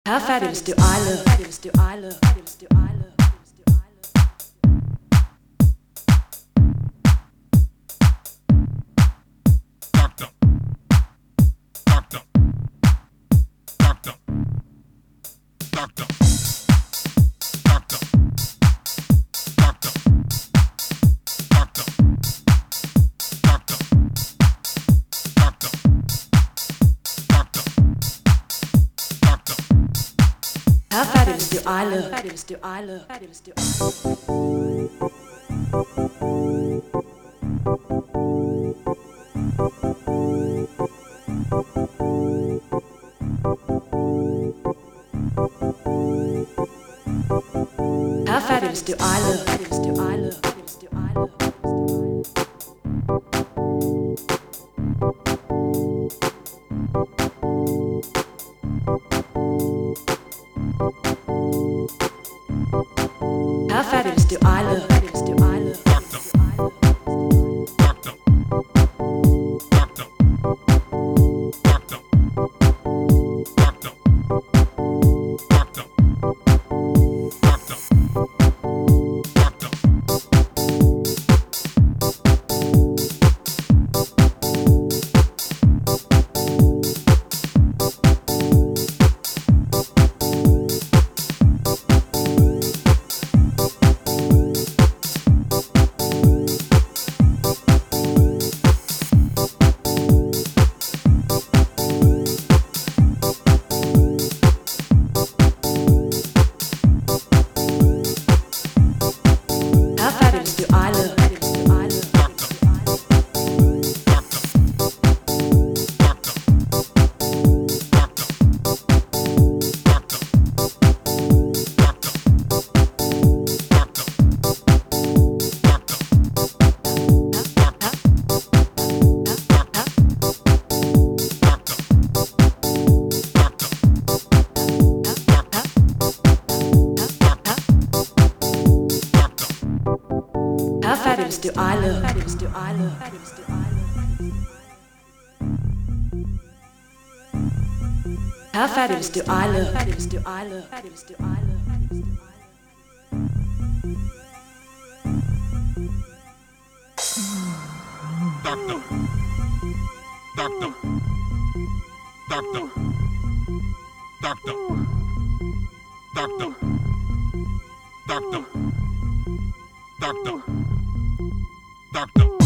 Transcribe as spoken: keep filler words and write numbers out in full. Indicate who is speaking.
Speaker 1: How fabulous do I look? Fabulous do I look? Fabulous do I look? Fabulous do I look?
Speaker 2: Doctor, doctor, doctor, doctor, doctor, doctor, doctor, doctor, doctor, doctor, doctor.
Speaker 1: How fabulous do I look? Fabulous do I look? Fabulous do I look? How fabulous do I look? Fabulous do I look? Fabulous do I look? Fabulous do I look? How fabulous do I look? Fabulous do I look?
Speaker 2: Doctor, doctor, doctor, doctor, doctor, doctor, doctor, doctor.
Speaker 1: How fabulous do I look? Fabulous do I look? Fabulous do I look? How fabulous do I look? Fabulous do I look? Fabulous do I look? How fabulous do I look? Fabulous do I look? Fabulous do I look? Fabulous do I
Speaker 2: Doctor, doctor, doctor, doctor, doctor, doctor, doctor, doctor.